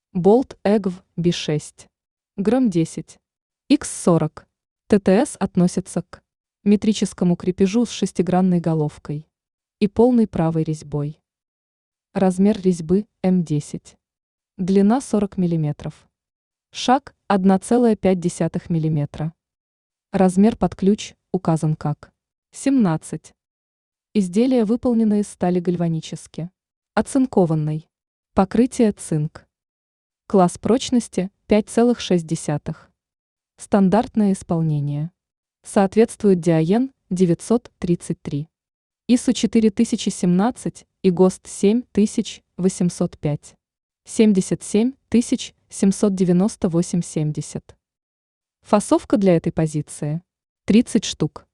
Болт ЭГВ B6. Гром 10. X40. ТТС относится к метрическому крепежу с шестигранной головкой и полной правой резьбой. Размер резьбы М10. Длина 40 мм. Шаг 1,5 мм. Размер под ключ указан как 17. Изделие выполнено из стали гальванически. Оцинкованной. Покрытие цинк. Класс прочности 5,6. Стандартное исполнение. Соответствует Диаен 933. ИСУ 4017 и ГОСТ 7805. 7779870. Фасовка для этой позиции 30 штук.